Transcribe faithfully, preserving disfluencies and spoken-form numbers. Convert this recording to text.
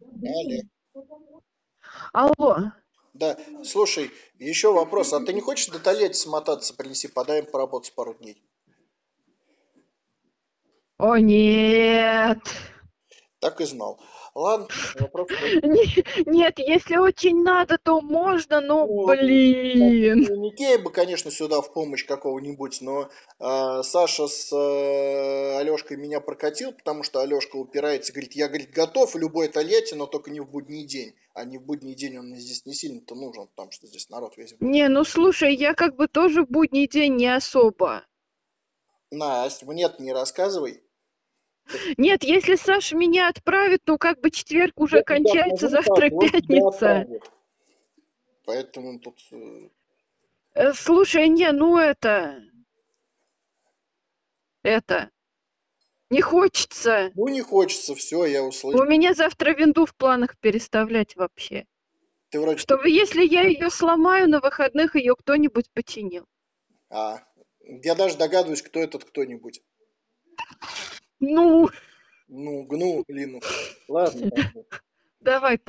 Алле. Алло. Да, слушай, еще вопрос. А ты не хочешь до Тольятти смотаться, принеси, подаем поработать пару дней? О, нет. Так и знал. Ладно, вопрос твой. Не- Нет, если очень надо, то можно, но, Ну, так, блин. Никея бы, конечно, сюда в помощь какого-нибудь, но э, Саша с э, Алешкой меня прокатил, потому что Алешка упирается, говорит, я, говорит, готов в любой Тольятти, но только не в будний день. А не в будний день он мне здесь не сильно-то нужен, потому что здесь народ весь будет. Не, ну слушай, я как бы тоже в будний день не особо. Настя, мне это не рассказывай. Нет, если Саша меня отправит, ну как бы четверг Я уже тебя кончается, отправлю так, завтра и он тебя пятница. отправит. Поэтому тут, э, Э, Слушай, не, ну это, это, не хочется. ну, не хочется, все, я У услышал. меня завтра винду в планах переставлять вообще. Ты вроде... Чтобы если я ее сломаю, на выходных ее кто-нибудь починил. А, я даже догадываюсь, кто этот кто-нибудь. Ну, Ну, гну, Лину. Ладно, ладно. давай